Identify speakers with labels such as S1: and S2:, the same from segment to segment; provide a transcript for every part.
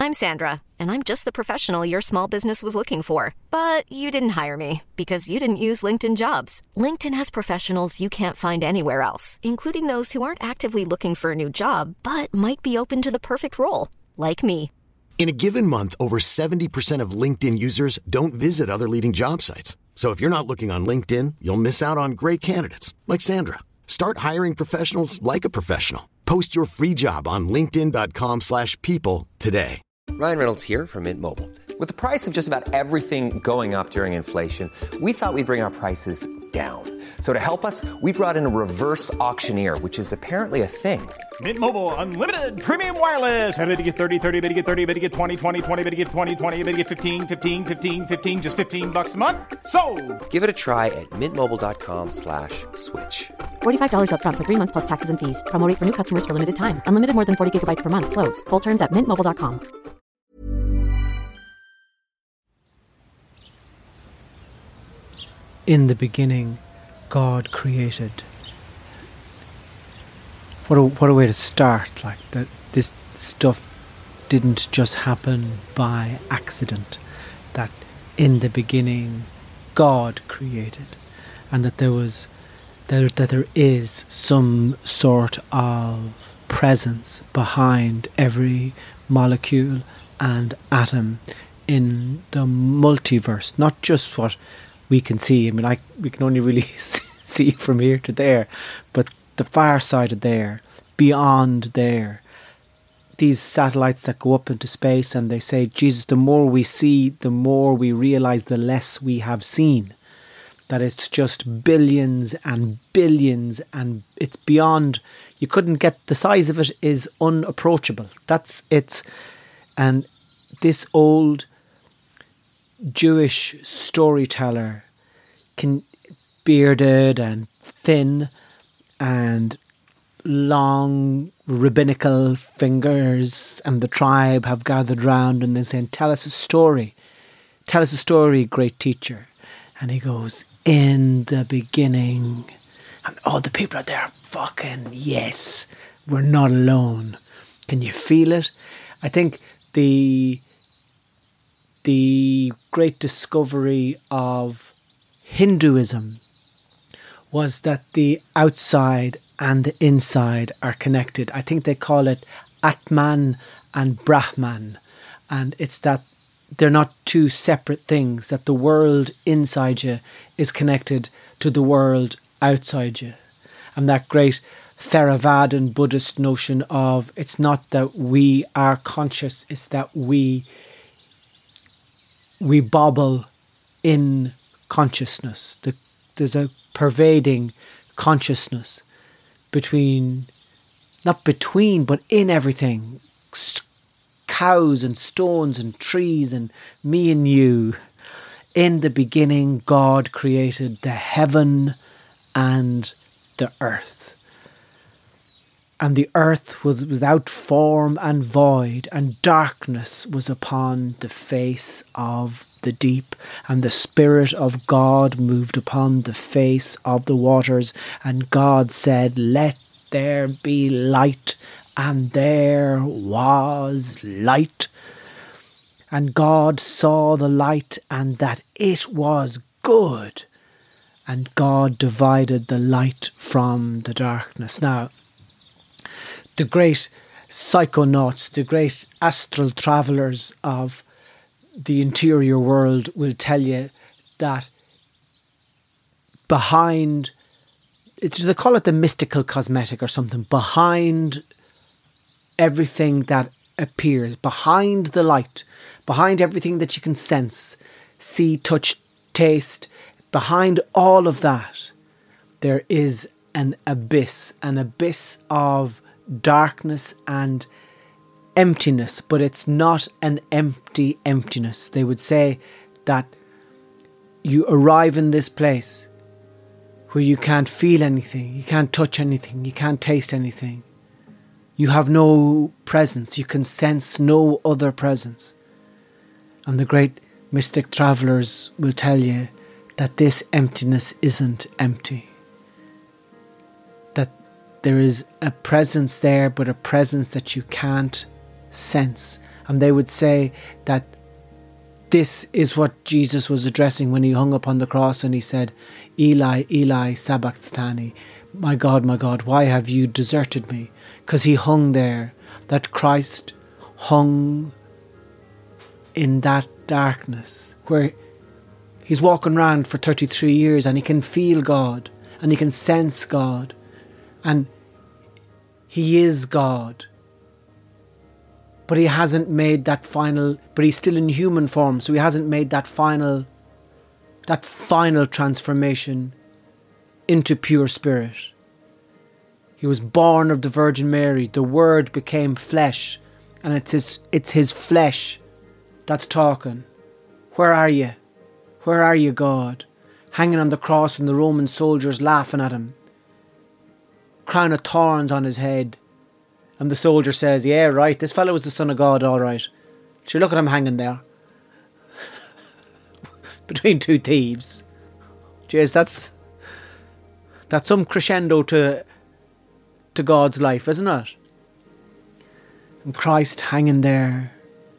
S1: I'm Sandra, and I'm just the professional your small business was looking for. But you didn't hire me because you didn't use LinkedIn Jobs. LinkedIn has professionals you can't find anywhere else, including those who aren't actively looking for a new job, but might be open to the perfect role, like me.
S2: In a given month, over 70% of LinkedIn users don't visit other leading job sites. So if you're not looking on LinkedIn, you'll miss out on great candidates like Sandra. Start hiring professionals like a professional. Post your free job on linkedin.com/people today.
S3: Ryan Reynolds here from Mint Mobile. With the price of just about everything going up during inflation, we thought we'd bring our prices down. So to help us, we brought in a reverse auctioneer, which is apparently a thing.
S4: Mint Mobile Unlimited Premium Wireless. How to get 30, 30, bit to get 30, bit to get 20, 20, 20, bit to get 20, 20, bit to get 15, 15, 15, 15, just $15 a month? Sold!
S3: Give it a try at mintmobile.com/switch.
S5: $45 up front for 3 months plus taxes and fees. Promo rate for new customers for limited time. Unlimited more than 40 gigabytes per month. Slows full terms at mintmobile.com.
S6: In the beginning, God created. What a way to start! Like that, this stuff didn't just happen by accident. That in the beginning, God created, and that there is some sort of presence behind every molecule and atom in the multiverse, not just what we can see. I mean, we can only really see from here to there, but the far side of there, beyond there, these satellites that go up into space, and they say, Jesus, the more we see, the more we realize the less we have seen. That it's just billions and billions, and it's beyond, you couldn't get, the size of it is unapproachable. That's it. And this old Jewish storyteller, bearded and thin and long rabbinical fingers, and the tribe have gathered round and they're saying, tell us a story, great teacher. And he goes, in the beginning, and all the people are there fucking, yes, we're not alone. Can you feel it? I think the great discovery of Hinduism was that the outside and the inside are connected. I think they call it Atman and Brahman, and it's that they're not two separate things, that the world inside you is connected to the world outside you. And that great Theravadan Buddhist notion of, it's not that we are conscious, it's that we bobble in consciousness. There's a pervading consciousness but in everything. Cows and stones and trees and me and you. In the beginning, God created the heaven and the earth. And the earth was without form and void, and darkness was upon the face of the deep, and the Spirit of God moved upon the face of the waters, and God said, let there be light, and there was light. And God saw the light, and that it was good. And God divided the light from the darkness. Now, the great psychonauts, the great astral travellers of the interior world will tell you that behind, they call it the mystical cosmetic or something, behind everything that appears, behind the light, behind everything that you can sense, see, touch, taste, behind all of that, there is an abyss of darkness and emptiness, but it's not an empty emptiness. They would say that you arrive in this place where you can't feel anything, you can't touch anything, you can't taste anything. You have no presence, you can sense no other presence. And the great mystic travellers will tell you that this emptiness isn't empty. That there is a presence there, but a presence that you can't sense, And they would say that this is what Jesus was addressing when he hung upon the cross and he said, Eli, Eli, sabachthani, my God, why have you deserted me? Because he hung there, that Christ hung in that darkness where he's walking around for 33 years and he can feel God and he can sense God and he is God. But he hasn't made that final, but he's still in human form, so he hasn't made that final transformation into pure spirit. He was born of the Virgin Mary. The Word became flesh, and it's his flesh that's talking. Where are you? Where are you, God? Hanging on the cross and the Roman soldiers laughing at him. Crown of thorns on his head. And the soldier says, yeah, right, this fellow was the Son of God, all right. Sure, look at him hanging there. Between two thieves. Jeez, that's some crescendo to God's life, isn't it? And Christ hanging there.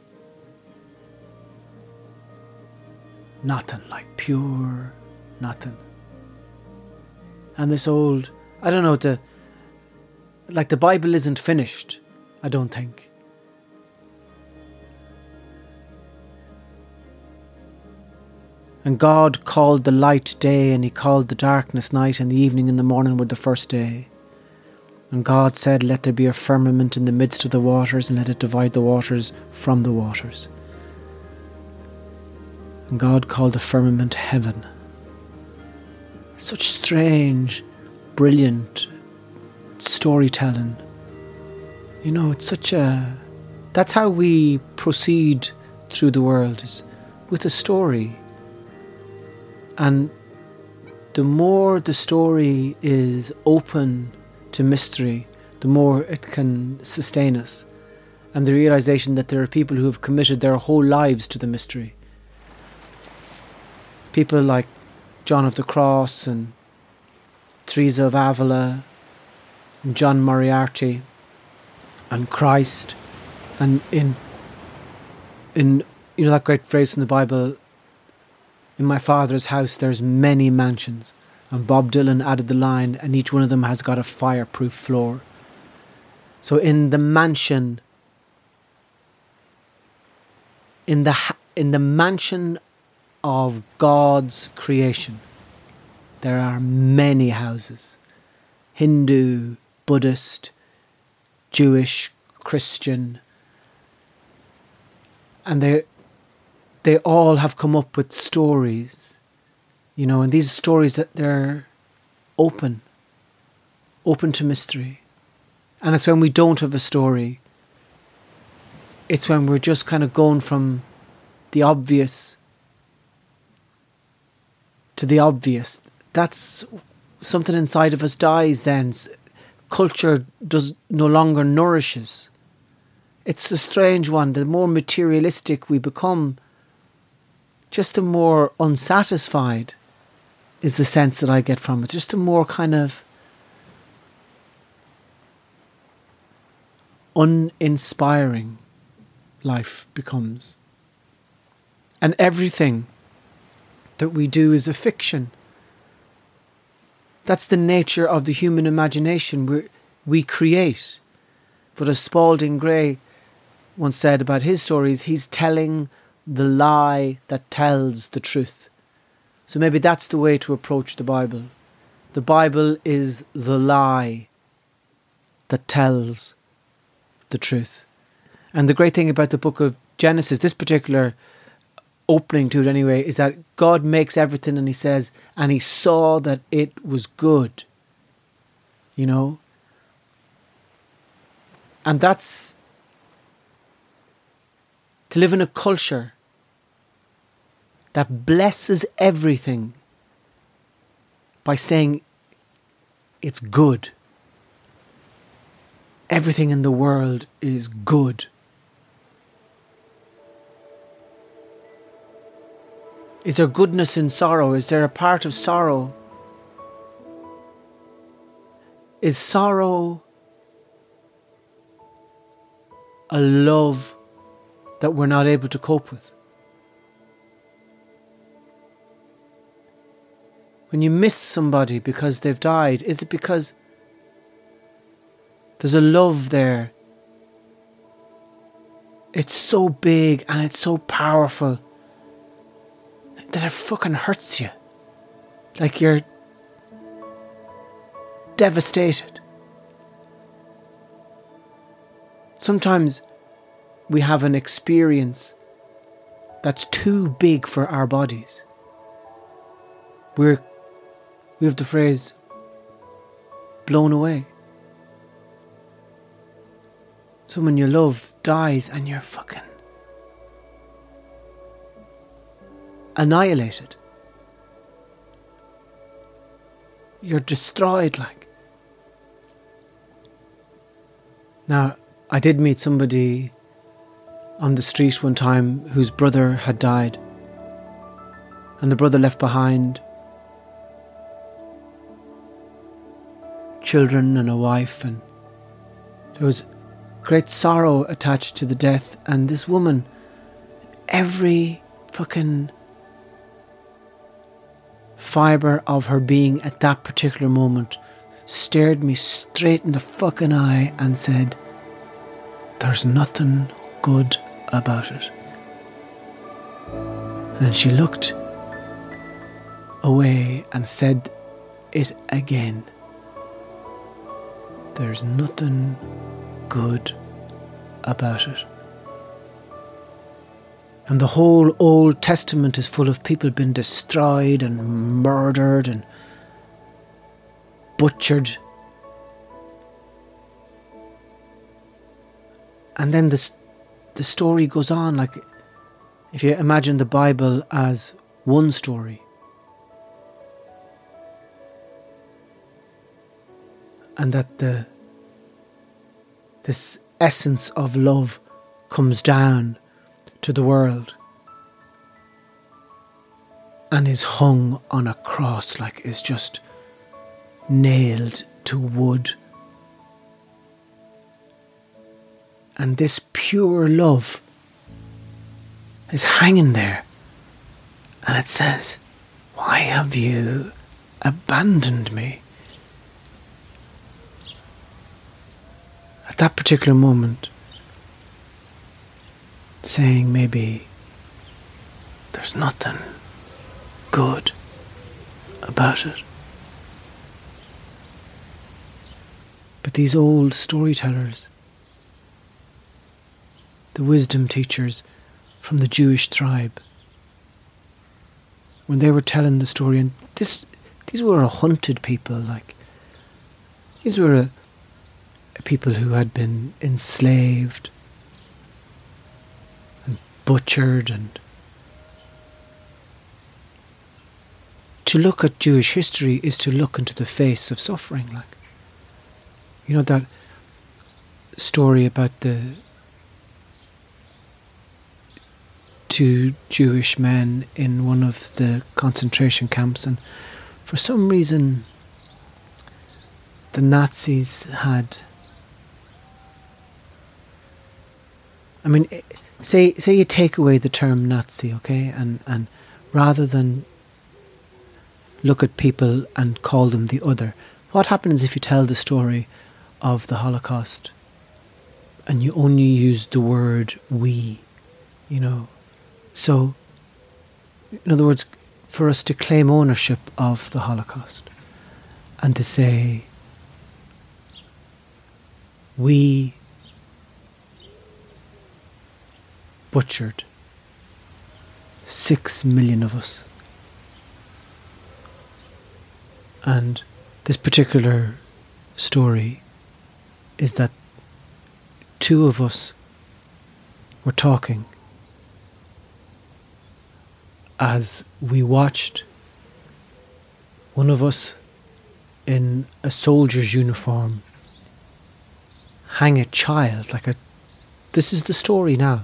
S6: Nothing like pure nothing. And this old, I don't know, the Bible isn't finished, I don't think. And God called the light day and he called the darkness night, and the evening and the morning were the first day. And God said, let there be a firmament in the midst of the waters, and let it divide the waters from the waters. And God called the firmament heaven. Such strange, brilliant storytelling. You know, it's such a... That's how we proceed through the world, is with a story. And the more the story is open to mystery, the more it can sustain us. And the realization that there are people who have committed their whole lives to the mystery. People like John of the Cross and Teresa of Avila and John Moriarty and Christ, and in you know that great phrase in the Bible, in my Father's house there's many mansions, and Bob Dylan added the line, and each one of them has got a fireproof floor. So in the mansion, in the mansion of God's creation, there are many houses. Hindu, Buddhist, Jewish, Christian. And they all have come up with stories, you know, and these stories that they're open to mystery. And it's when we don't have a story, it's when we're just kind of going from the obvious to the obvious. That's something inside of us dies then. Culture no longer nourishes. It's a strange one. The more materialistic we become, just the more unsatisfied is the sense that I get from it. Just a more kind of uninspiring life becomes. And everything that we do is a fiction. That's the nature of the human imagination. We create. But as Spalding Gray once said about his stories, he's telling the lie that tells the truth. So maybe that's the way to approach the Bible. The Bible is the lie that tells the truth. And the great thing about the book of Genesis, this particular opening to it anyway, is that God makes everything and he says, and he saw that it was good. You know? And that's to live in a culture that blesses everything by saying it's good. Everything in the world is good. Is there goodness in sorrow? Is there a part of sorrow? Is sorrow a love that we're not able to cope with. When you miss somebody because they've died, is it because there's a love there? It's so big and it's so powerful that it fucking hurts you. Like you're devastated. Sometimes we have an experience that's too big for our bodies. We have the phrase blown away. Someone you love dies and you're fucking annihilated. You're destroyed, like. Now, I did meet somebody on the street one time whose brother had died, and the brother left behind children and a wife, and there was great sorrow attached to the death. And this woman, every fucking fibre of her being at that particular moment, stared me straight in the fucking eye and said, "There's nothing good about it." And then she looked away and said it again. "There's nothing good about it." And the whole Old Testament is full of people being destroyed and murdered and butchered. And then the story goes on, like, if you imagine the Bible as one story, and that this essence of love comes down to the world and is hung on a cross, like is just nailed to wood. And this pure love is hanging there, and it says, "Why have you abandoned me?" At that particular moment, saying maybe there's nothing good about it. But these old storytellers, the wisdom teachers from the Jewish tribe, when they were telling the story, and these were a hunted people, like, these were a people who had been enslaved and butchered, and to look at Jewish history is to look into the face of suffering. Like, you know that story about the two Jewish men in one of the concentration camps, and for some reason the Nazis had, I mean, say you take away the term Nazi, okay, and rather than look at people and call them the other, what happens if you tell the story of the Holocaust and you only use the word we, you know? So, in other words, for us to claim ownership of the Holocaust and to say, we butchered 6 million of us. And this particular story is that two of us were talking as we watched one of us in a soldier's uniform hang a child, this is the story now.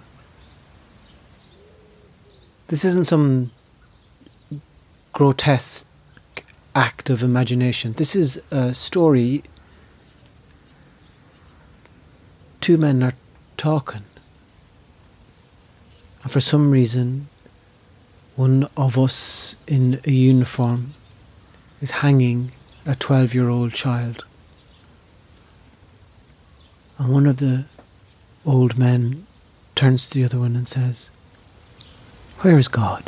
S6: This isn't some grotesque act of imagination. This is a story. Two men are talking, And for some reason, one of us in a uniform is hanging a 12-year-old child. And one of the old men turns to the other one and says, "Where is God?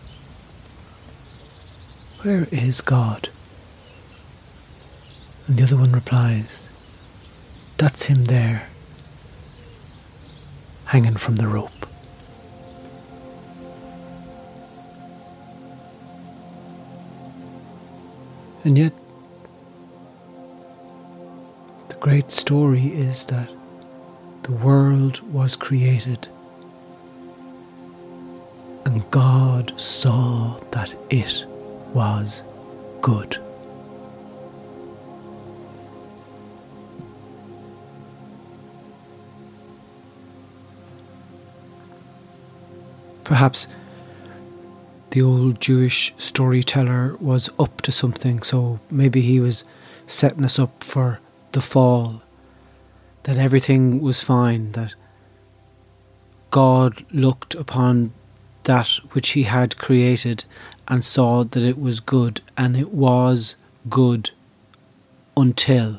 S6: Where is God?" And the other one replies, "That's him there, hanging from the rope." And yet, the great story is that the world was created and God saw that it was good. Perhaps the old Jewish storyteller was up to something, so maybe he was setting us up for the fall, that everything was fine, that God looked upon that which he had created and saw that it was good, and it was good until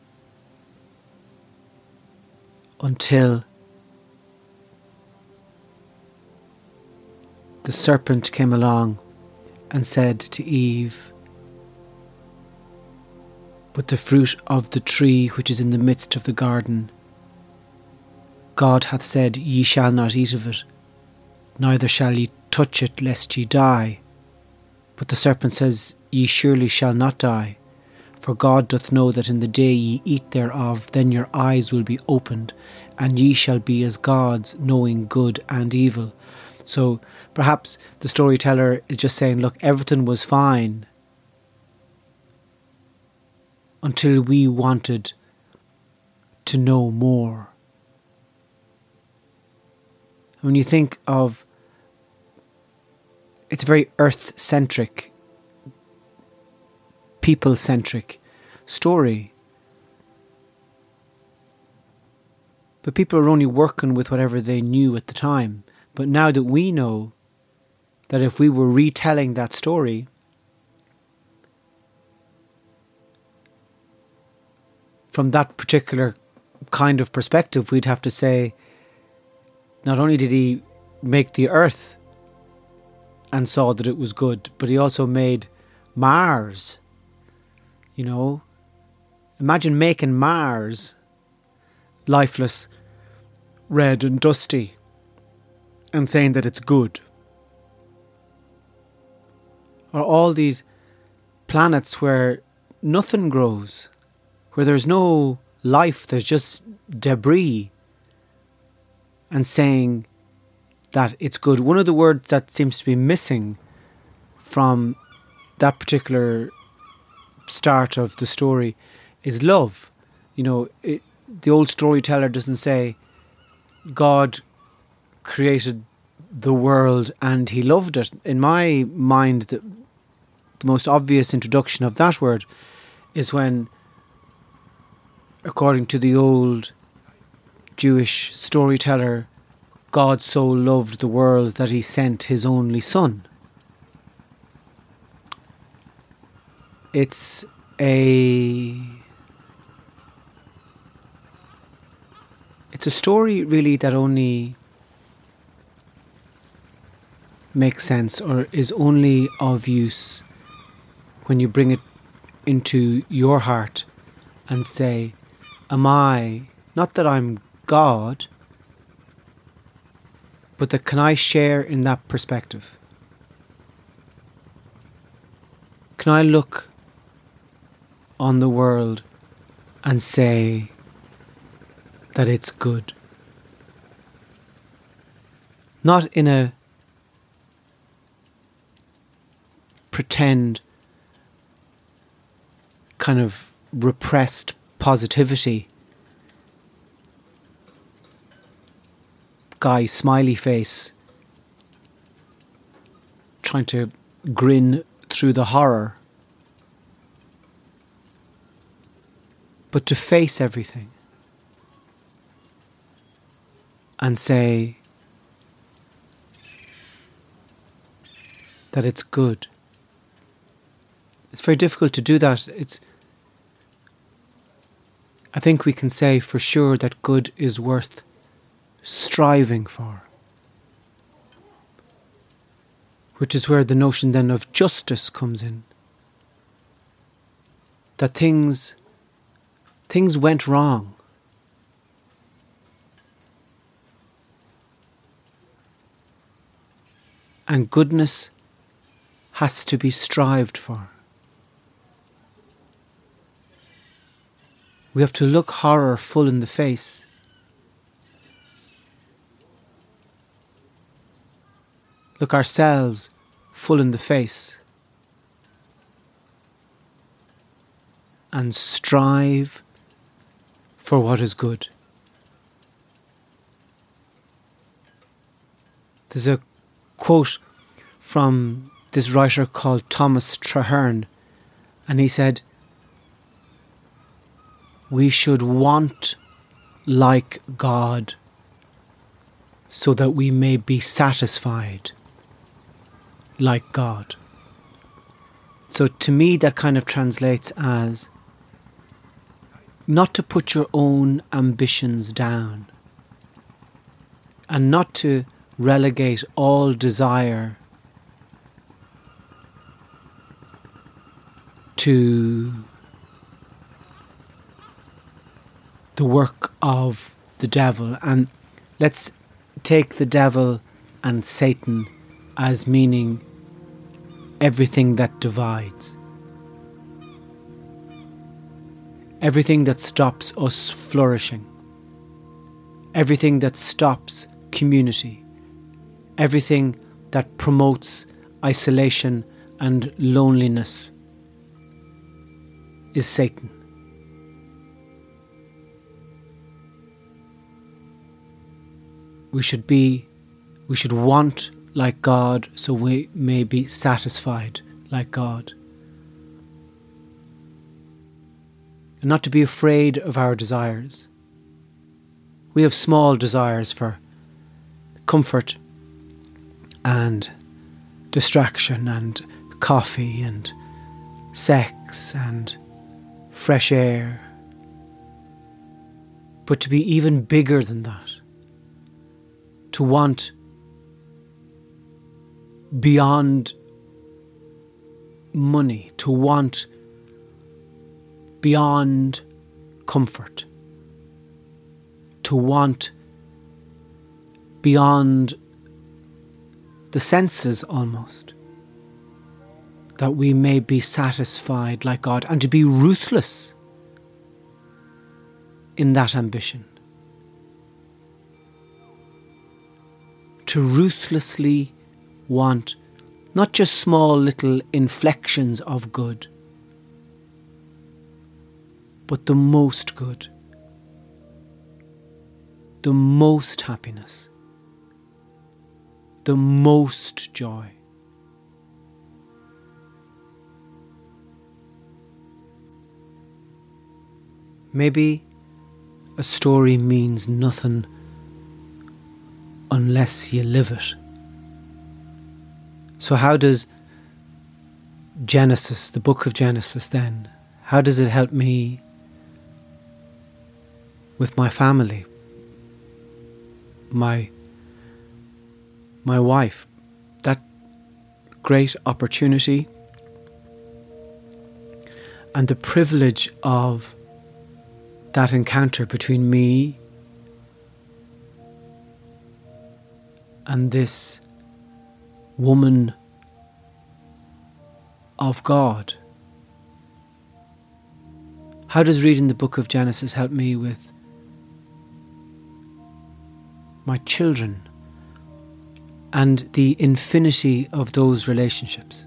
S6: the serpent came along and said to Eve, "But the fruit of the tree which is in the midst of the garden, God hath said, Ye shall not eat of it, neither shall ye touch it, lest ye die. But the serpent says, Ye surely shall not die, for God doth know that in the day ye eat thereof, then your eyes will be opened, and ye shall be as gods, knowing good and evil." So perhaps the storyteller is just saying, look, everything was fine until we wanted to know more. When you think of, it's a very earth-centric, people-centric story. But people are only working with whatever they knew at the time. But now that we know that if we were retelling that story, from that particular kind of perspective, we'd have to say, not only did he make the earth and saw that it was good, but he also made Mars. You know, imagine making Mars lifeless, red and dusty, and saying that it's good. Or all these planets where nothing grows, where there's no life, there's just debris, and saying that it's good. One of the words that seems to be missing from that particular start of the story is love. You know, the old storyteller doesn't say God created the world and he loved it. In my mind, the most obvious introduction of that word is when, according to the old Jewish storyteller, God so loved the world that he sent his only son. It's a story really that only makes sense or is only of use when you bring it into your heart and say, am I, not that I'm God, but that can I share in that perspective? Can I look on the world and say that it's good? Not in a pretend kind of repressed positivity, guy smiley face trying to grin through the horror, but to face everything and say that it's good. It's very difficult to do that. I think we can say for sure that good is worth striving for. Which is where the notion then of justice comes in. That things went wrong. And goodness has to be strived for. We have to look horror full in the face. Look ourselves full in the face. And strive for what is good. There's a quote from this writer called Thomas Traherne, and he said, "We should want like God so that we may be satisfied like God." So to me that kind of translates as not to put your own ambitions down and not to relegate all desire to the work of the devil. And let's take the devil and Satan as meaning everything that divides, everything that stops us flourishing, everything that stops community, everything that promotes isolation and loneliness is Satan. We should want like God so we may be satisfied like God. And not to be afraid of our desires. We have small desires for comfort and distraction and coffee and sex and fresh air. But to be even bigger than that, to want beyond money, to want beyond comfort, to want beyond the senses almost, that we may be satisfied like God, and to be ruthless in that ambition. To ruthlessly want not just small little inflections of good, but the most good, the most happiness, the most joy. Maybe a story means nothing unless you live it. So how does Genesis, the book of Genesis then, how does it help me with my family, my wife, that great opportunity and the privilege of that encounter between me and this woman of God? How does reading the book of Genesis help me with my children and the infinity of those relationships?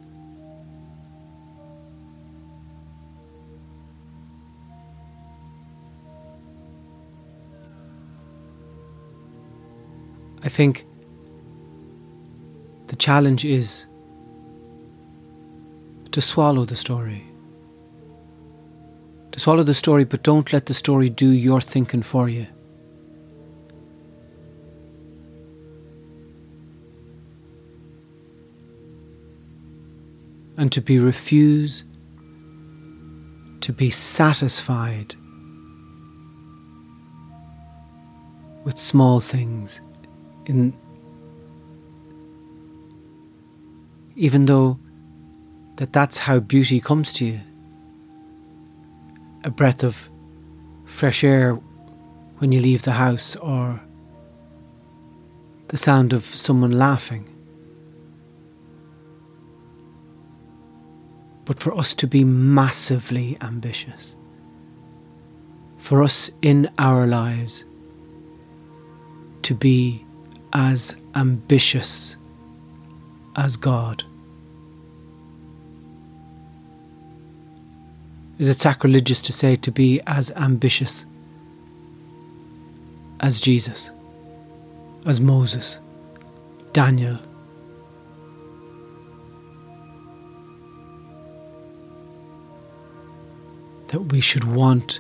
S6: I think the challenge is to swallow the story. To swallow the story, but don't let the story do your thinking for you. and to refuse to be satisfied with small things, even though that's how beauty comes to you. A breath of fresh air when you leave the house, or the sound of someone laughing. But for us to be massively ambitious, for us in our lives to be as ambitious as God. Is it sacrilegious to say to be as ambitious as Jesus, as Moses, Daniel? That we should want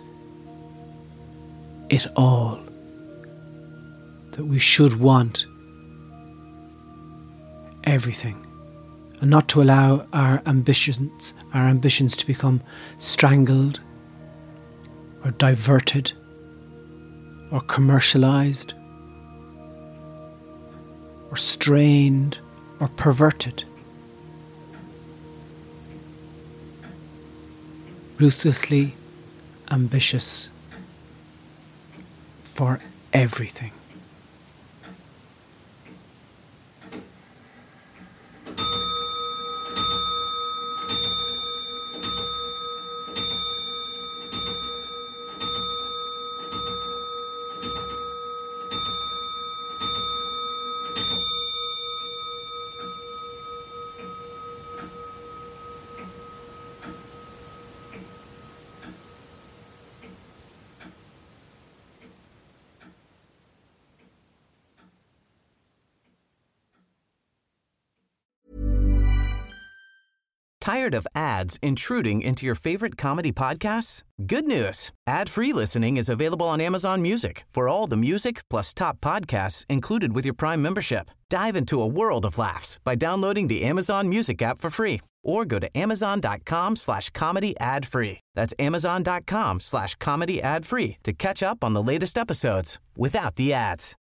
S6: it all. That we should want everything, and not to allow our ambitions to become strangled or diverted or commercialized or strained or perverted. Ruthlessly ambitious for everything.
S7: Tired of ads intruding into your favorite comedy podcasts? Good news. Ad-free listening is available on Amazon Music for all the music plus top podcasts included with your Prime membership. Dive into a world of laughs by downloading the Amazon Music app for free or go to amazon.com/comedy ad-free. That's amazon.com/comedy ad-free to catch up on the latest episodes without the ads.